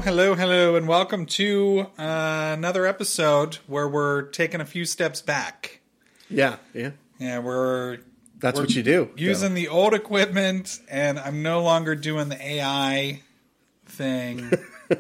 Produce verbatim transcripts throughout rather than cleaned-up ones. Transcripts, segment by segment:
hello, hello, and welcome to uh, another episode where we're taking a few steps back. Yeah, yeah. Yeah, we're... That's we're what you do. Using so. the old equipment, and I'm no longer doing the A I thing.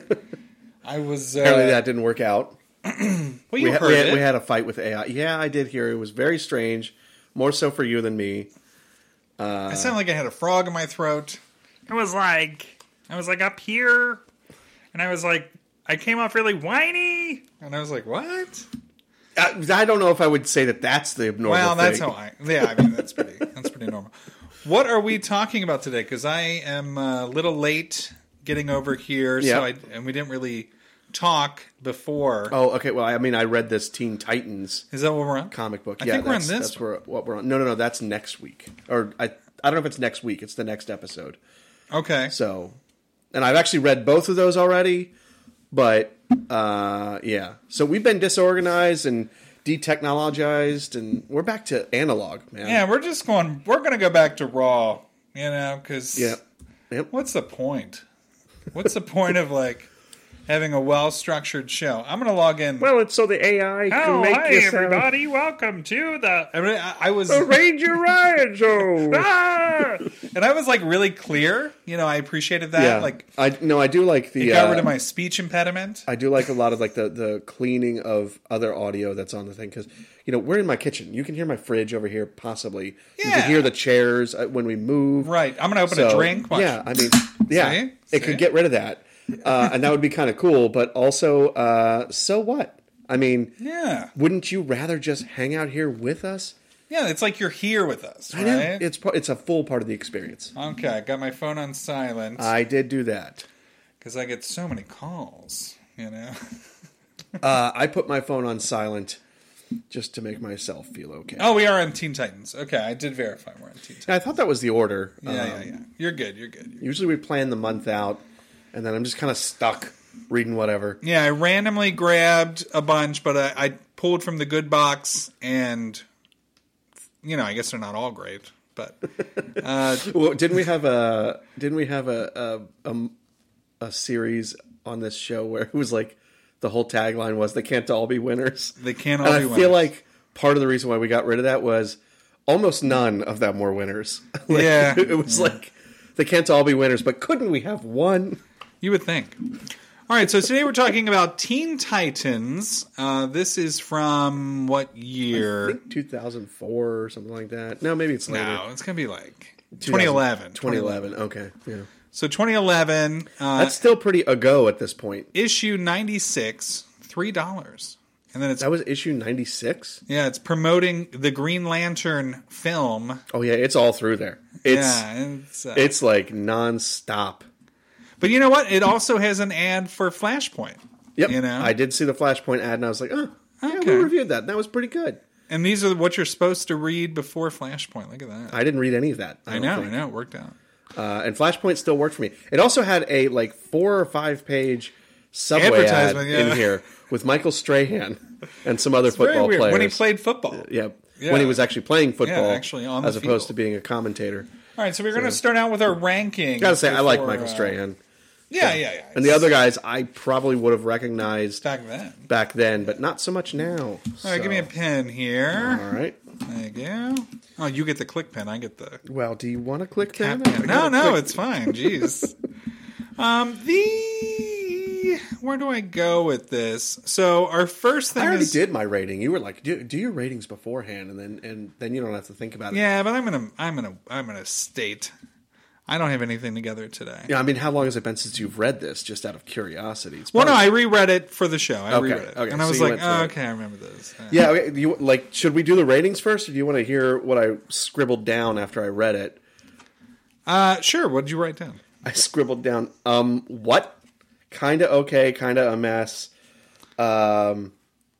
I was... Uh, Apparently that didn't work out. well, you we, heard ha- we, had, it. we had a fight with A I. Yeah, I did hear it. It was very strange. More so for you than me. Uh, I sound like I had a frog in my throat. It was like... I was like up here... And I was like, I came off really whiny. And I was like, what? I, I don't know if I would say that that's the abnormal well, thing. that's how I... Yeah, I mean, that's pretty That's pretty normal. What are we talking about today? Because I am a little late getting over here. Yep. So I, and we didn't really talk before. Oh, okay. Well, I mean, I read this Teen Titans Is that what we're on? comic book. I yeah, think we're on that's, this that's where, what we're on. No, no, no. That's next week. Or I, I don't know if it's next week. It's the next episode. Okay. So, and I've actually read both of those already. But, uh, yeah. So we've been disorganized and detechnologized, and we're back to analog, man. Yeah, we're just going... We're going to go back to raw, you know, because... Yeah. Yep. What's the point? What's the point of, like, having a well-structured show? I'm going to log in... Well, it's so the A I can Oh, make hi, you sound... everybody. Welcome to the... I, mean, I, I was... The Ranger Ryan Show! ah! And I was, like, really clear. You know, I appreciated that. Yeah. Like, I no, I do like the... it got uh, rid of my speech impediment. I do like a lot of, like, the, the cleaning of other audio that's on the thing. Because, you know, we're in my kitchen. You can hear my fridge over here, possibly. You Yeah. can hear the chairs uh, when we move. Right. I'm going to open So, a drink. Watch. Yeah, I mean, yeah. See? It See? could get rid of that. Uh, and that would be kind of cool. But also, uh, so what? I mean... Yeah. Wouldn't you rather just hang out here with us? Yeah, it's like you're here with us, right? I know. It's par- it's a full part of the experience. Okay, I got my phone on silent. I did do that. Because I get so many calls, you know? uh, I put my phone on silent just to make myself feel okay. Oh, we are on Teen Titans. Okay, I did verify we're on Teen Titans. I thought that was the order. Yeah, Um, yeah, yeah. You're good, you're good. You're Usually we plan the month out, and then I'm just kind of stuck reading whatever. Yeah, I randomly grabbed a bunch, but I, I pulled from the good box, and, you know, I guess they're not all great, but... Uh, Well, didn't we have a didn't we have a a, a a series on this show where it was like the whole tagline was "They can't all be winners"? they can't all And be I winners. feel like part of the reason why we got rid of that was almost none of them were winners. Like, Yeah. it was Yeah. like they can't all be winners, but couldn't we have one? You would think. All right, so today we're talking about Teen Titans. Uh, this is from what I year? think two thousand four or something like that. No, maybe it's later. No, it's going to be like twenty eleven. twenty eleven. Okay, yeah. So twenty eleven, uh, That's still pretty ago at this point. issue ninety-six, three dollars. And then it's, That was issue ninety-six? yeah, it's promoting the Green Lantern film. Oh yeah, it's all through there. It's yeah, it's, uh, it's like nonstop. but you know what? It also has an ad for Flashpoint. Yep. You know? I did see the Flashpoint ad and I was like, oh, yeah, Okay. we reviewed that. That was pretty good. And these are what you're supposed to read before Flashpoint. Look at that. I didn't read any of that. I, I don't know, think. I know, it worked out. Uh, and Flashpoint still worked for me. It also had a like four or five page Subway ad Advertisement, yeah. in here with Michael Strahan and some other It's very football weird. players. When he played football. yeah. Yeah. When he was actually playing football, Yeah, actually on the as opposed field. to being a commentator. All right, so we're going to start out with our ranking. Gotta say, I like before, Michael uh, Strahan. Yeah, yeah, yeah. And the other guys, I probably would have recognized back then. back then, but not so much now. All right, give me a pen here. All right. There you go. Oh, you get the click pen. I get the Well, do you want to click tap that? pen. No, no, it's fine. Jeez. um, the where do I go with this? So our first thing I already is did my rating. You were like, do, do your ratings beforehand, and then and then you don't have to think about it. yeah, but I'm gonna I'm gonna I'm gonna state I don't have anything together today. Yeah, I mean, how long has it been since you've read this? Just out of curiosity. It's Well, no, I probably- reread it for the show. I Okay, reread it, okay, and I so was you like, went through oh, it. okay, I remember this. Yeah, okay, you, like, should we do the ratings first, or do you want to hear what I scribbled down after I read it? Uh, sure. What did you write down? I scribbled down, um, what? Kind of okay, kind of a mess. Um,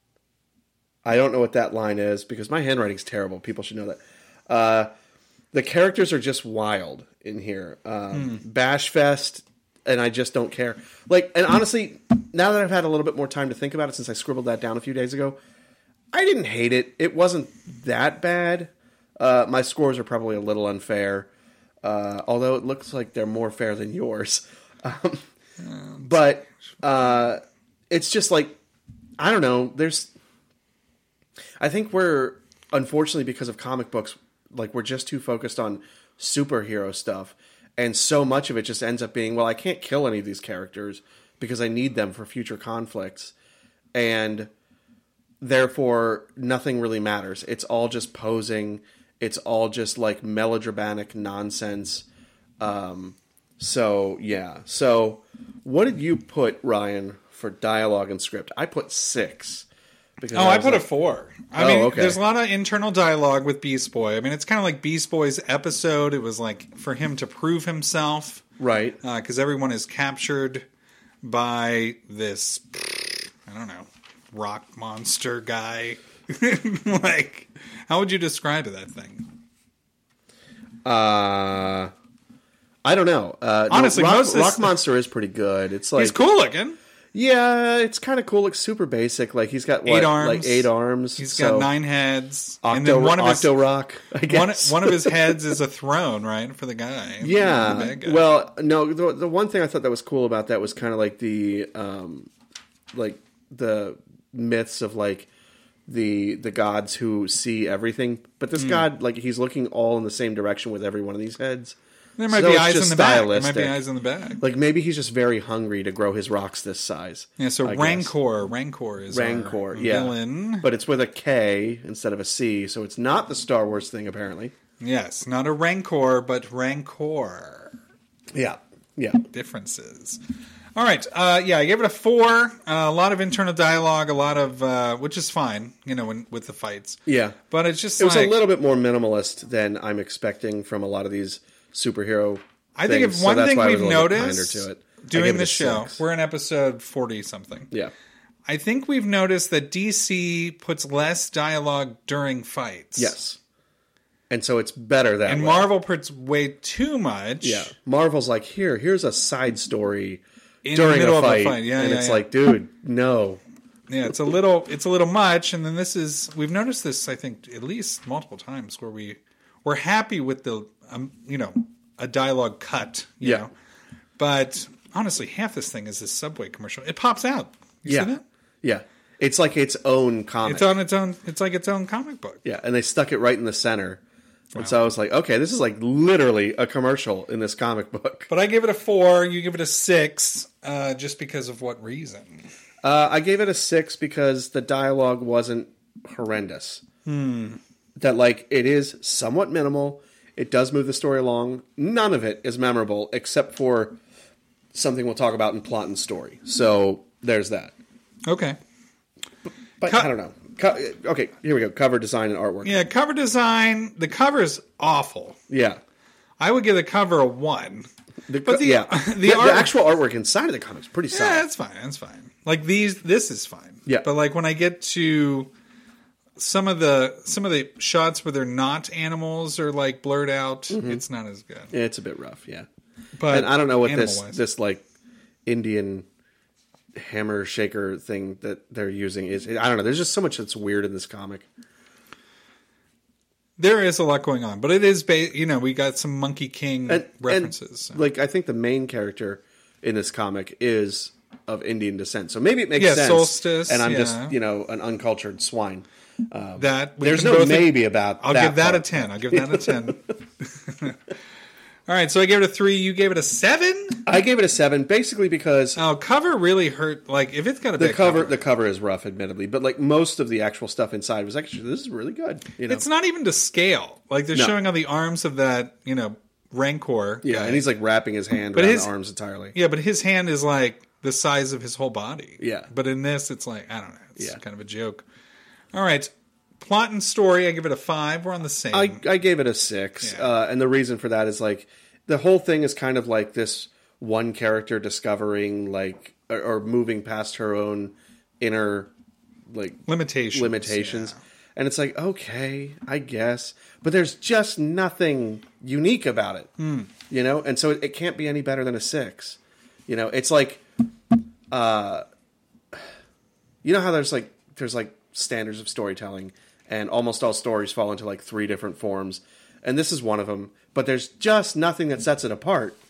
I don't know what that line is because my handwriting's terrible. People should know that. Uh, the characters are just wild in here. Um, Hmm. Bashfest, and I just don't care. Like, and honestly, now that I've had a little bit more time to think about it since I scribbled that down a few days ago, I didn't hate it. It wasn't that bad. Uh, my scores are probably a little unfair, uh, although it looks like they're more fair than yours. Um, but uh, it's just like, I don't know. There's, I think we're, unfortunately, because of comic books, like we're just too focused on superhero stuff. And so much of it just ends up being, well, I can't kill any of these characters because I need them for future conflicts. And therefore, nothing really matters. It's all just posing. It's all just like melodramatic nonsense. Um, so, yeah. So, what did you put, Ryan, for dialogue and script? I put six. Because oh, I, I put like, a four. I oh, mean, okay. There's a lot of internal dialogue with Beast Boy. I mean, it's kind of like Beast Boy's episode. It was like for him to prove himself. Right. Because uh, everyone is captured by this, I don't know, rock monster guy. Like, how would you describe that thing? Uh, I don't know. Uh, Honestly, no, rock, most rock monster is pretty good. It's like he's cool looking. Yeah, it's kind of cool. Looks super basic. Like he's got what, eight arms, like eight arms. He's so. got nine heads. Octo, and then one of his, Octo Rock. I guess one, one of his heads is a throne, right, for the guy. Yeah. The bad guy. Well, no. The, the one thing I thought that was cool about that was kind of like the, um, like the myths of like the the gods who see everything. But this mm. god, like he's looking all in the same direction with every one of these heads. There might so be eyes in the stylistic. back. There might be eyes in the back. Like maybe he's just very hungry to grow his rocks this size. Yeah, so I Rancor. Guess. Rancor is Rancor, our yeah. villain. But it's with a K instead of a C, so it's not the Star Wars thing, apparently. Yes, not a Rancor, but Rancor. Yeah, yeah. Differences. All right, uh, yeah, I gave it a four. Uh, a lot of internal dialogue, a lot of, uh, which is fine, you know, when, with the fights. Yeah. But it's just It like, was a little bit more minimalist than I'm expecting from a lot of these superhero I think things, if one so thing we've noticed to doing this show, six. We're in episode forty something. Yeah. I think we've noticed that D C puts less dialogue during fights. Yes. And so it's better that and way. And Marvel puts way too much. Yeah. Marvel's like, here, here's a side story in during the middle a fight. Of a fight. Yeah, and yeah, it's yeah. like, dude, no. Yeah, it's a little it's a little much, and then this is we've noticed this I think at least multiple times where we we're happy with the um, you know, a dialogue cut, you yeah. know. But honestly, half this thing is this Subway commercial. It pops out. You yeah. see that? Yeah. It's like its own comic. It's on its own it's like its own comic book. Yeah, and they stuck it right in the center. Wow. And so I was like, okay, this is like literally a commercial in this comic book. But I give it a four, you give it a six, uh, just because of what reason? Uh, I gave it a six because the dialogue wasn't horrendous. Hmm. That, like, it is somewhat minimal. It does move the story along. None of it is memorable, except for something we'll talk about in plot and story. So, there's that. Okay. But, but Co- I don't know. Co- okay, here we go. Cover design and artwork. Yeah, cover design. The cover is awful. Yeah. I would give the cover a one. The, but the, yeah. the, the, art, the actual artwork inside of the comic is pretty solid. Yeah, that's fine. That's fine. Like these, this is fine. Yeah. But like when I get to some of the some of the shots where they're not animals or like blurred out, mm-hmm. it's not as good. Yeah, it's a bit rough. Yeah. But and I don't know what this wise. this like Indian hammer shaker thing that they're using is. I don't know. There's just so much that's weird in this comic. There is a lot going on, but it is, ba- you know, we got some Monkey King and, references. And, so. Like, I think the main character in this comic is of Indian descent, so maybe it makes yeah, sense. Solstice, and I'm yeah. just, you know, an uncultured swine. Um, that there's no maybe th- about. I'll that give that part. a ten. I'll give that a ten. All right, so I gave it a three. You gave it a seven. I gave it a seven, basically because oh, cover really hurt. Like if it's got a the big cover, cover, the cover is rough, admittedly, but like most of the actual stuff inside was actually this is really good. You know, it's not even to scale. Like they're no. showing on the arms of that, you know, Rancor. Yeah, guy. and he's like wrapping his hand but around his, the arms entirely. Yeah, but his hand is like the size of his whole body. Yeah, but in this, it's like I don't know. It's yeah. kind of a joke. All right. Plot and story, I give it a five. We're on the same. I, I gave it a six, yeah. uh, and the reason for that is like the whole thing is kind of like this one character discovering like or, or moving past her own inner like limitations, limitations, yeah. and it's like okay, I guess, but there's just nothing unique about it, mm. you know, and so it, it can't be any better than a six. You know, it's like, uh, you know how there's like there's like standards of storytelling. And almost all stories fall into like three different forms. And this is one of them. But there's just nothing that sets it apart.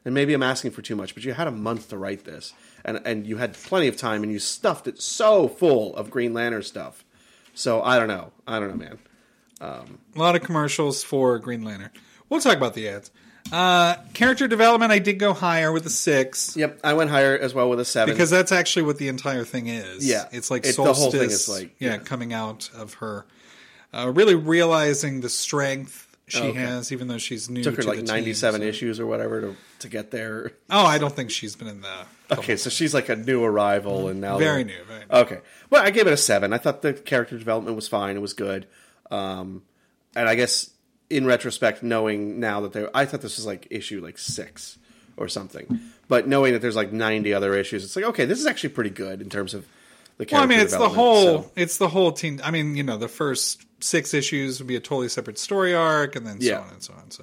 and maybe I'm asking for too much, but you had a month to write this, and and you had plenty of time, and you stuffed it so full of Green Lantern stuff. So I don't know. I don't know, man. Um, a lot of commercials for Green Lantern. We'll talk about the ads. Uh, character development, I did go higher with a six. Yep, I went higher as well with a seven. Because that's actually what the entire thing is. Yeah. It's like It- the Solstice, whole thing is like- yeah, yeah. coming out of her. Uh, really realizing the strength she Oh, okay. has, even though she's new Took her to like the ninety-seven team, so- issues or whatever to, to get there. Oh, I don't think she's been in the... the Okay, whole- so she's like a new arrival, and now Very they're- new, very new. Okay, well, I gave it a seven. I thought the character development was fine. It was good, um, and I guess in retrospect, knowing now that they, I thought this was like issue like six or something, but knowing that there's like ninety other issues, it's like okay, this is actually pretty good in terms of the character Well, I mean, it's the development, whole, so- it's the whole team. I mean, you know, the first six issues would be a totally separate story arc, and then so Yeah. on and so on. So,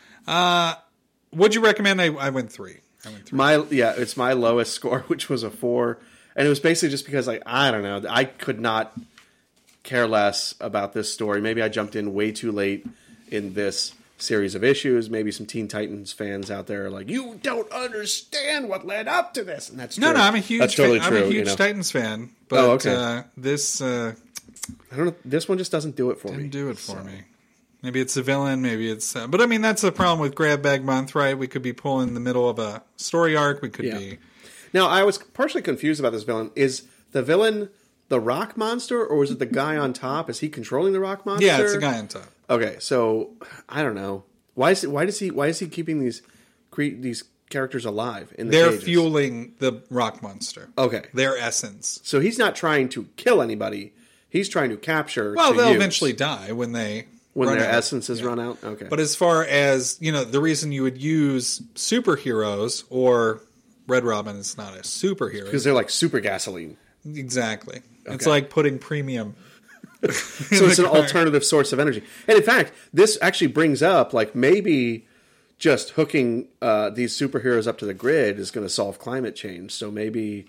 uh, would you recommend? I, I went three. I went three. My yeah, it's my lowest score, which was a four, and it was basically just because like I don't know, I could not care less about this story. Maybe I jumped in way too late in this series of issues. Maybe some Teen Titans fans out there are like, you don't understand what led up to this, and that's No, true. no, I'm a huge, that's totally fan, true. I'm a huge you know? Titans fan, but Oh, okay. uh, this uh, I don't know. This one just doesn't do it for didn't me. do it for So. me. Maybe it's a villain, maybe it's... Uh, but I mean, that's the problem with Grab Bag Month, right? We could be pulling the middle of a story arc. We could Yeah. be... Now, I was partially confused about this villain. Is the villain the rock monster, or is it the guy on top? Is he controlling the rock monster? Yeah, it's the guy on top. Okay, so I don't know. Why is it, why does he why is he keeping these cre- these characters alive in the They're cages? fueling the rock monster. Okay, Their essence. so he's not trying to kill anybody. He's trying to capture. Well, to they'll use eventually die when they when run their out. essences Yeah. run out. Okay, But as far as, you know, the reason you would use superheroes, or Red Robin is not a superhero. because they're like super gasoline, Exactly. It's Okay. like putting premium. so it's an alternative source of energy. And in fact, this actually brings up like maybe just hooking uh, these superheroes up to the grid is going to solve climate change. So maybe.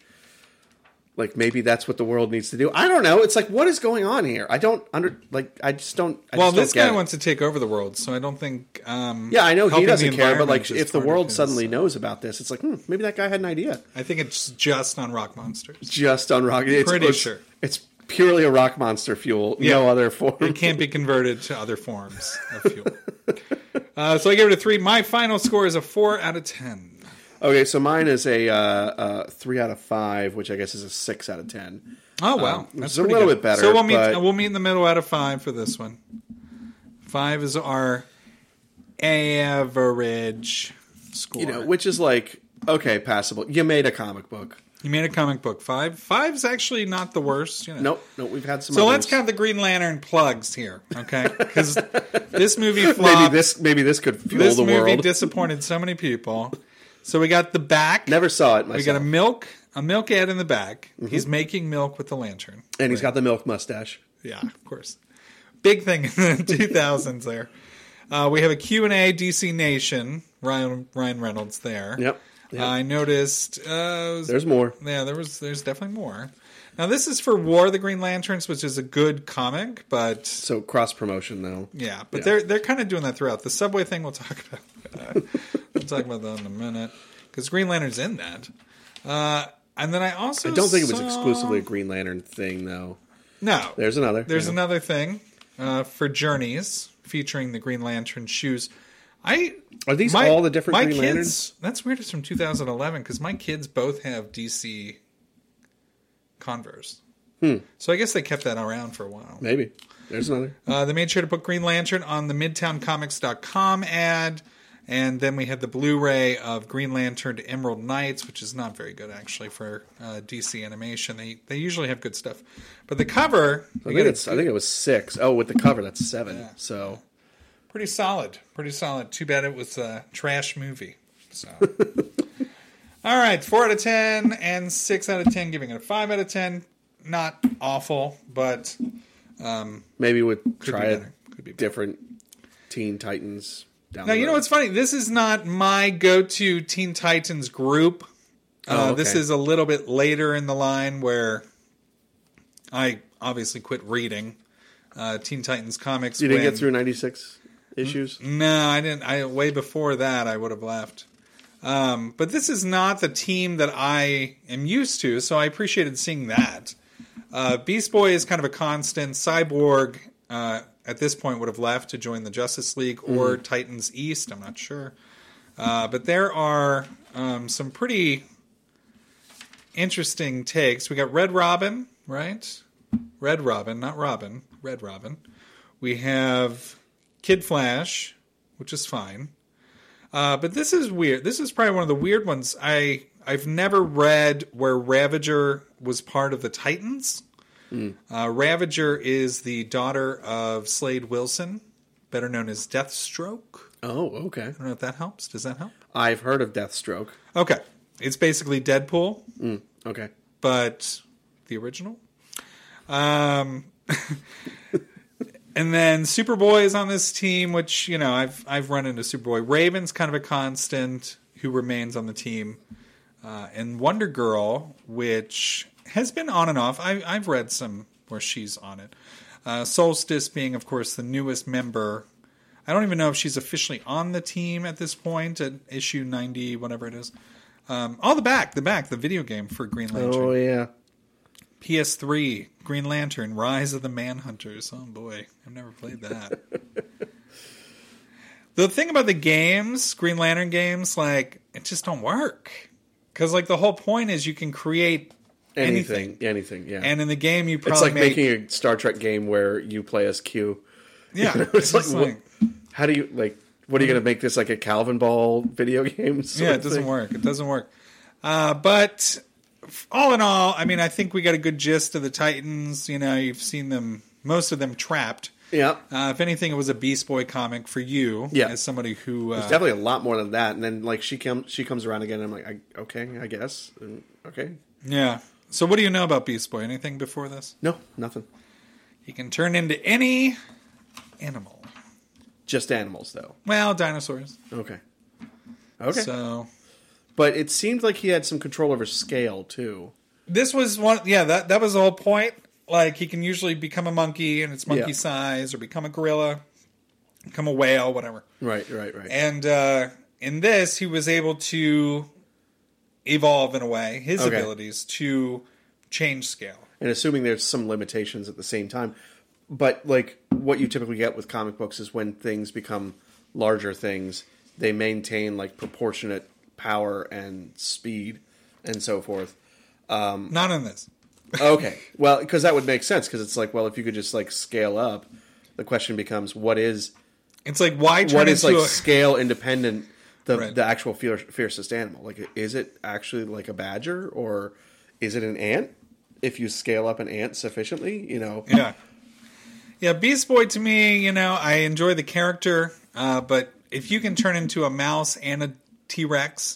Like maybe that's what the world needs to do. I don't know. It's like what is going on here? I don't under like. I just don't. I Well, just don't this get guy it. wants to take over the world, so I don't think. Um, Yeah, I know he helping the doesn't care, but like environment is if the part of world his- suddenly knows about this, it's like hmm, maybe that guy had an idea. I think it's just on rock monsters. Just on rock. It's, Pretty it's, sure. it's purely a rock monster fuel. Yeah. No other form. It can't be converted to other forms of fuel. uh, so I give it a three. My final score is a four out of ten. Okay, so mine is a uh, uh, three out of five, which I guess is a six out of ten. Oh wow, Um, that's it's a pretty little good. bit better, So we'll meet. but- We'll meet in the middle out of five for this one. Five is our average score. You know, which is like okay, passable. You made a comic book. You made a comic book. Five. Five's actually not the worst. You know. Nope, nope. We've had some. So others. let's count the Green Lantern plugs here, okay? Because this movie flopped. Maybe this. Maybe this could fuel this the movie world. disappointed so many people. So we got the back. Never saw it myself. We got a milk, a milk ad in the back. Mm-hmm. He's making milk with the lantern, and he's got the milk mustache. yeah, of course. Big thing in the two thousands there. Uh, we have a Q and A D C Nation. Ryan Ryan Reynolds there. Yep. yep. I noticed. Uh, was- There's more. yeah, there was. There's definitely more. Now this is for War of the Green Lanterns, which is a good comic, but So cross promotion though. yeah, but Yeah. they're they're kind of doing that throughout. The subway thing we'll talk about. Uh, we'll talk about that in a minute because Green Lantern's in that. Uh, and then I also I don't think it was saw- exclusively a Green Lantern thing though. No, There's another. there's yeah. another thing uh, for Journeys featuring the Green Lantern shoes. I Are these my- all the different my Green kids, Lanterns? That's weird. It's from two thousand eleven because my kids both have D C Converse. Hmm. So I guess they kept that around for a while. Maybe. There's another. Uh, they made sure to put Green Lantern on the midtown comics dot com ad. And then we had the Blu-ray of Green Lantern to Emerald Knights, which is not very good, actually, for uh, D C animation. They they usually have good stuff. But the cover, I we think got it's. I think it was six. Oh, with the cover, that's seven. Yeah. So pretty solid. Pretty solid. Too bad it was a trash movie. So, all right, four out of ten and six out of ten, giving it a five out of ten. Not awful, but um, maybe we'd could try be a better. Could be better. different Teen Titans. Down Now, the you know road. what's funny? This is not my go-to Teen Titans group. Uh, Oh, okay. This is a little bit later in the line where I obviously quit reading uh, Teen Titans comics. You didn't when- get through ninety-six issues. No, I didn't. I way before that, I would have left. Um, but this is not the team that I am used to, so I appreciated seeing that. Uh, Beast Boy is kind of a constant. Cyborg, uh, at this point, would have left to join the Justice League or mm. Titans East. I'm not sure. Uh, but there are um, some pretty interesting takes. We got Red Robin, right? Red Robin, not Robin. Red Robin. We have Kid Flash, which is fine. Uh, but this is weird. This is probably one of the weird ones. I, I've never read where Ravager was part of the Titans. Mm. Uh, Ravager is the daughter of Slade Wilson, better known as Deathstroke. Oh, okay. I don't know if that helps. Does that help? I've heard of Deathstroke. Okay. It's basically Deadpool. Mm, okay. But the original. Um... And then Superboy is on this team, which, you know, I've I've run into Superboy. Raven's kind of a constant who remains on the team. Uh, and Wonder Girl, which has been on and off. I, I've read some where she's on it. Uh, Solstice being, of course, the newest member. I don't even know if she's officially on the team at this point, at issue ninety, whatever it is. Um, oh, the back, the back, the video game for Green Lantern. Oh, yeah. P S three, Green Lantern, Rise of the Manhunters. Oh, boy. I've never played that. The thing about the games, Green Lantern games, like, it just don't work. Because, like, the whole point is you can create anything. Anything, anything yeah. And in the game, you probably It's like make... making a Star Trek game where you play as Q. Yeah. You know, it's, it's like, like... What, how do you, like, what are you going to make this, like, a Calvin Ball video game? Yeah, it doesn't work. It doesn't work. Uh, but... all in all, I mean, I think we got a good gist of the Titans. You know, you've seen them, most of them trapped. Yeah. Uh, if anything, it was a Beast Boy comic for you, yeah. as somebody who... Uh, There's definitely a lot more than that. And then, like, she, come, she comes around again, and I'm like, I, okay, I guess. Okay. Yeah. So what do you know about Beast Boy? Anything before this? No, nothing. He can turn into any animal. Just animals, though. Well, dinosaurs. Okay. Okay. So... But it seemed like he had some control over scale, too. This was one... Yeah, that, that was the whole point. Like, he can usually become a monkey, and it's monkey yeah. size, or become a gorilla, become a whale, whatever. Right, right, right. And uh, in this, he was able to evolve, in a way, his okay. abilities to change scale. And assuming there's some limitations at the same time. But, like, what you typically get with comic books is when things become larger things, they maintain, like, proportionate power and speed and so forth. Um, Not in this. Okay. Well, because that would make sense, because it's like, well, if you could just, like, scale up, the question becomes, what is... It's like, why turn What is, into like, a... scale independent, the right. the actual fierce, fiercest animal? Like, is it actually, like, a badger, or is it an ant? If you scale up an ant sufficiently, you know... Yeah. Yeah, Beast Boy, to me, you know, I enjoy the character, uh, but if you can turn into a mouse and a T-Rex,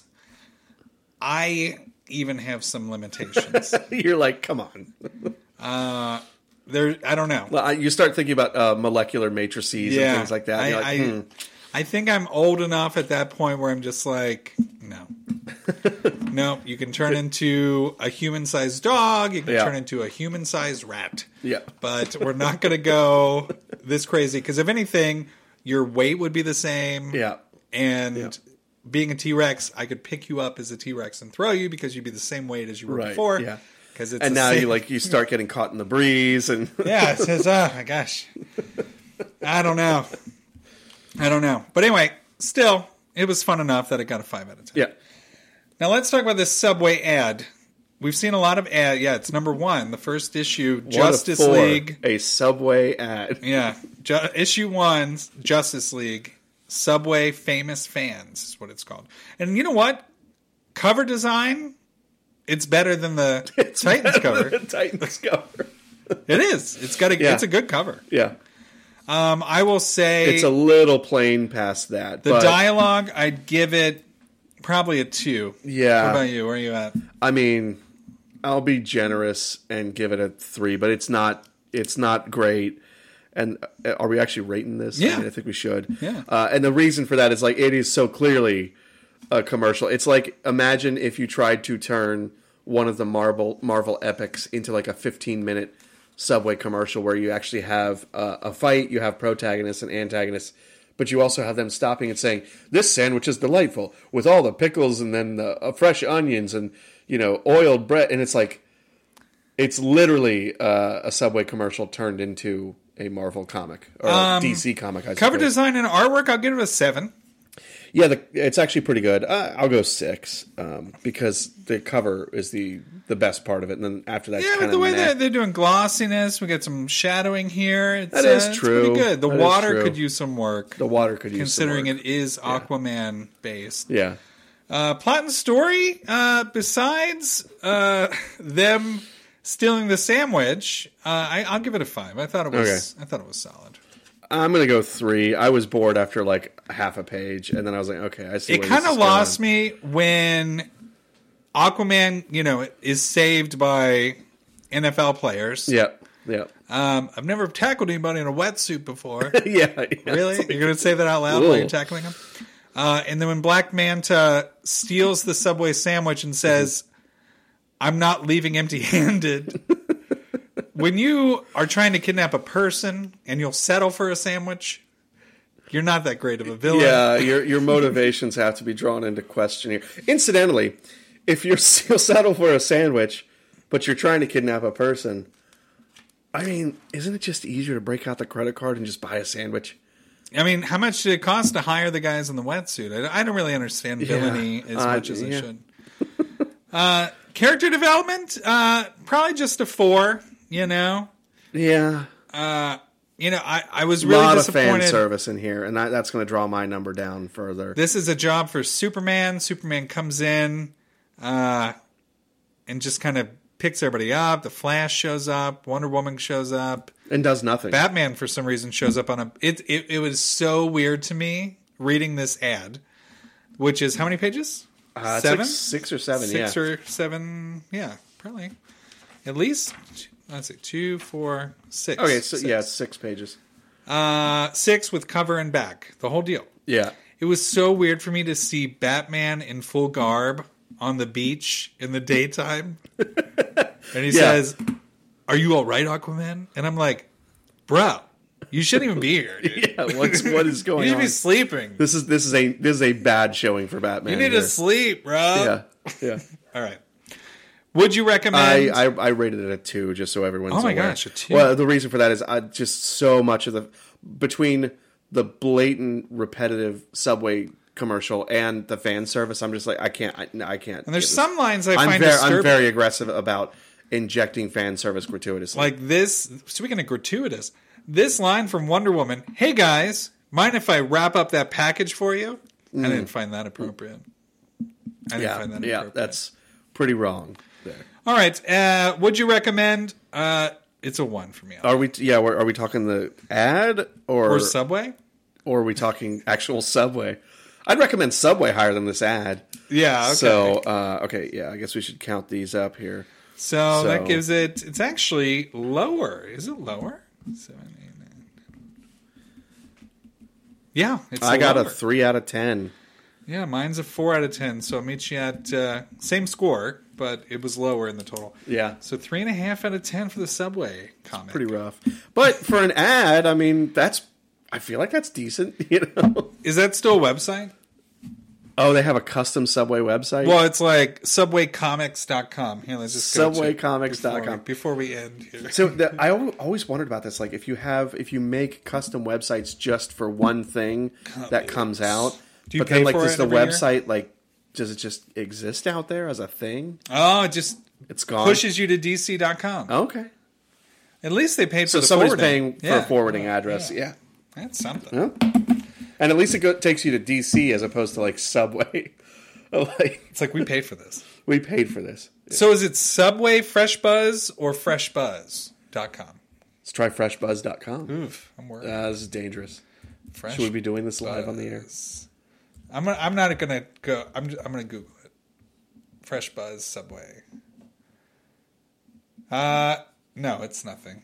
I even have some limitations. You're like, come on. uh, there, I don't know. Well, I, you start thinking about uh, molecular matrices yeah, and things like that. I, You're like, I, hmm. I think I'm old enough at that point where I'm just like, no. No, you can turn into a human-sized dog. You can yeah. turn into a human-sized rat. Yeah. But we're not going to go this crazy, because if anything, your weight would be the same. Yeah. And... Yeah. Being a T-Rex, I could pick you up as a T-Rex and throw you because you'd be the same weight as you were right, before. Yeah. It's and now same... you like you start getting caught in the breeze and yeah, it says, oh my gosh, I don't know, I don't know. But anyway, still, it was fun enough that it got a five out of ten. Yeah. Now let's talk about this Subway ad. We've seen a lot of ad. Yeah, it's number one, the first issue, one Justice four, League, a Subway ad. Yeah, Ju- issue one, Justice League. Subway Famous Fans is what it's called. And you know what? Cover design, it's better than the it's Titans cover. The Titans cover. It is. It's got a yeah. it's a good cover. Yeah. Um, I will say it's a little plain past that. The but dialogue, I'd give it probably a two. Yeah. What about you? Where are you at? I mean, I'll be generous and give it a three, but it's not it's not great. And are we actually rating this? Yeah. I, mean, I think we should. Yeah. Uh, and the reason for that is, like, it is so clearly a commercial. It's like, imagine if you tried to turn one of the Marvel Marvel epics into, like, a fifteen-minute Subway commercial where you actually have uh, a fight, you have protagonists and antagonists but you also have them stopping and saying, "This sandwich is delightful with all the pickles and then the uh, fresh onions and you know oiled bread." And it's like, it's literally uh, a Subway commercial turned into a Marvel comic or Um, a D C comic. I Cover suppose. design and artwork, I'll give it a seven. Yeah, the, it's actually pretty good. Uh, I'll go six um, because the cover is the the best part of it, and then after that, Yeah, kind but the of way meh. they're, they're doing glossiness, we got some shadowing here. It's, That is uh, it's true. pretty good. The That is water true. could use some work, The water could use considering some work. it is Aquaman based. Yeah. Uh, plot and story, uh, besides uh, them stealing the sandwich, uh, I, I'll give it a five. I thought it was. I thought it was solid. I'm gonna go three. I was bored after like half a page, and then I was like, okay, I see. It where kind this of is lost going. me when Aquaman, you know, is saved by N F L players. Yep. Yep. Um, I've never tackled anybody in a wetsuit before. yeah, yeah. Really? It's like- You're going to say that out loud while you're Ugh. tackling him? Uh, and then when Black Manta steals the Subway sandwich and says, I'm not leaving empty-handed. When you are trying to kidnap a person and you'll settle for a sandwich, you're not that great of a villain. Yeah, your your motivations have to be drawn into question here. Incidentally, if you're you'll settle for a sandwich, but you're trying to kidnap a person, I mean, isn't it just easier to break out the credit card and just buy a sandwich? I mean, how much did it cost to hire the guys in the wetsuit? I, I don't really understand villainy as uh, much as yeah. I should. Uh, character development, uh, probably just a four, you know? Yeah, Uh, you know, I, I was a really lot of fan disappointed. service in here, and that, that's going to draw my number down further. This is a job for Superman. Superman comes in uh, and just kind of picks everybody up. The Flash shows up. Wonder Woman shows up. And does nothing. Batman, for some reason, shows up on a... It, it, it was so weird to me reading this ad, which is how many pages? Uh, it's seven? like six or seven, Six yeah. or seven, yeah, probably. At least, let's see, two, four, six. Okay, so Six. yeah, it's six pages. Uh, six with cover and back, the whole deal. Yeah. It was so weird for me to see Batman in full garb on the beach in the daytime. And he Yeah. says, are you all right, Aquaman? And I'm like, bro, you shouldn't even be here, dude. Yeah, what's what is You going should on? be sleeping. This is this is a this is a bad showing for Batman. You need here. to sleep, bro. Yeah, yeah. All right. Would you I, recommend? I I rated it a two, just so everyone's Oh my aware. gosh, a two. Well, the reason for that is I just so much of the between the blatant repetitive Subway commercial and the fan service. I'm just like I can't. I, I can't. and there's get this. some lines I I'm find very disturbing. I'm very aggressive about injecting fan service gratuitously. Like this, speaking of gratuitous, this line from Wonder Woman, hey guys, mind if I wrap up that package for you? I didn't find that appropriate. I didn't yeah, find that yeah, appropriate. that's pretty wrong. There. All right. Uh, would you recommend? Uh, it's a one for me. Are we? Yeah, we're, are we talking the ad or Or Subway? or are we talking actual Subway? I'd recommend Subway higher than this ad. Yeah. Okay. So, uh, okay, yeah, I guess we should count these up here. So, so- that gives it, it's actually lower. Is it lower? Seven, eight, nine. Yeah, it's I got lower. a three out of ten. Yeah, mine's a four out of ten. So it meets you at uh, same score, but it was lower in the total. Yeah, So three and a half out of ten for the Subway comic. pretty rough. But for an ad, I mean, that's I feel like that's decent. You know? Is that still a website? Oh, they have a custom Subway website. Well, it's like subway comics dot com. Here, let's just go to it subway comics dot com. before, before we end here. So the, I al- always wondered about this. Like, if you have, if you make custom websites just for one thing that comes out, Do you but pay then like for does it the every year? website like does it just exist out there as a thing? Oh, it just It's gone. pushes you to D C dot com. Okay. At least they paid for So the somebody's forwarding. paying for Yeah. a forwarding address. Yeah. That's something. Yeah. And at least it go- takes you to D C as opposed to like Subway. Like It's like we pay for this. we paid for this. So is it Subway Fresh Buzz or fresh buzz dot com? Let's try fresh buzz dot com. Oof, I'm worried. Uh, this is dangerous. Fresh Should we be doing this live on the air? Buzz. I'm gonna, I'm not gonna go. I'm I'm gonna Google it. Fresh Buzz Subway. Uh, no, it's nothing.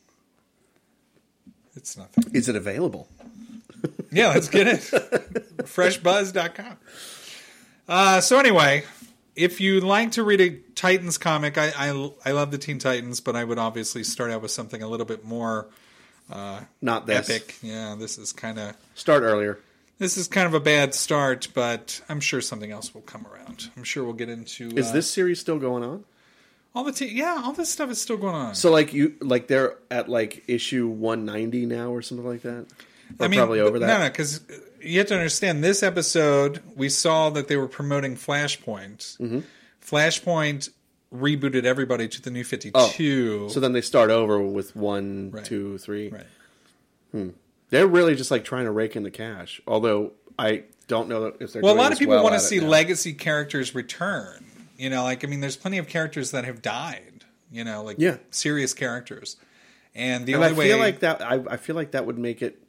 It's nothing. Is it available? Yeah, let's get it. fresh buzz dot com. Uh, so anyway, if you like to read a Titans comic, I, I I love the Teen Titans, but I would obviously start out with something a little bit more uh, Not this. epic. Yeah, this is kind of Start earlier. this is kind of a bad start, but I'm sure something else will come around. I'm sure we'll get into. Is uh, this series still going on? all the t- yeah, all this stuff is still going on. So like you like they're at like issue one ninety now or something like that? Or I mean, probably over that. No, no, because you have to understand this episode. We saw that they were promoting Flashpoint. Mm-hmm. Flashpoint rebooted everybody to the new fifty-two. Oh, so then they start over with one, Right. two, three. right. They're really just like trying to rake in the cash. Although I don't know if they're Well, a doing lot of as people well want to at it see now. legacy characters return. You know, like I mean, there's plenty of characters that have died. You know, like Yeah. serious characters. And the And only I way feel like that. I, I feel like that would make it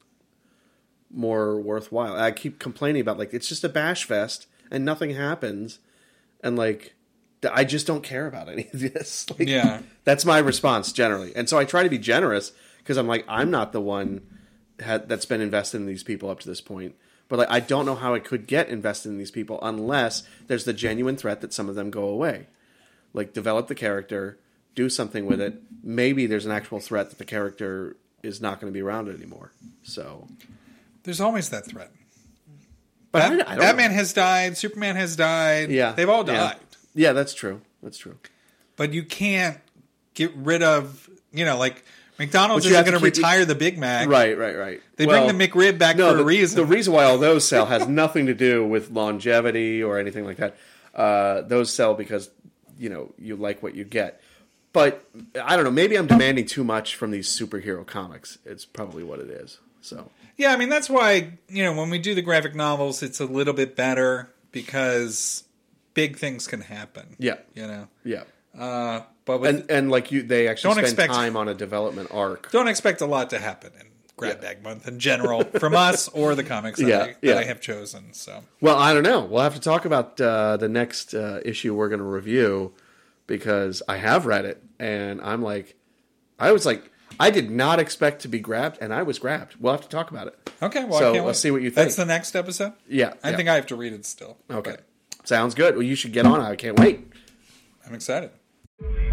more worthwhile. I keep complaining about like it's just a bash fest and nothing happens, and like I just don't care about any of this. Like, Yeah. that's my response generally, and so I try to be generous because I'm like I'm not the one had, that's been invested in these people up to this point. But like I don't know how I could get invested in these people unless there's the genuine threat that some of them go away. Like develop the character, do something with it. Maybe there's an actual threat that the character is not going to be around anymore. So, there's always that threat. but Bat- I, I don't Batman know. has died. Superman has died. Yeah, They've all yeah. died. Yeah, that's true. That's true. But you can't get rid of, you know, like McDonald's But you isn't have to going to keep- retire the Big Mac. Right, right, right. They Well, bring the McRib back no, for the, a reason. The reason why all those sell has nothing to do with longevity or anything like that. Uh, those sell because you know you like what you get. But I don't know. Maybe I'm demanding too much from these superhero comics. It's probably what it is. So Yeah, I mean, that's why, you know, when we do the graphic novels, it's a little bit better because big things can happen. yeah, You know? yeah. Uh, but with, And and like you, they actually Don't spend expect- time on a development arc. don't expect a lot to happen in Grab Bag Month in general from us or the comics that, Yeah, I, that yeah. I have chosen. So Well, I don't know. We'll have to talk about uh, the next uh, issue we're going to review because I have read it and I'm like, I was like, I did not expect to be grabbed, and I was grabbed. We'll have to talk about it. Okay, well, So I can't let's wait. see what you That's think. the next episode? Yeah, I yeah. think I have to read it still. Okay, But sounds good. Well, you should get on it. I can't wait. I'm excited.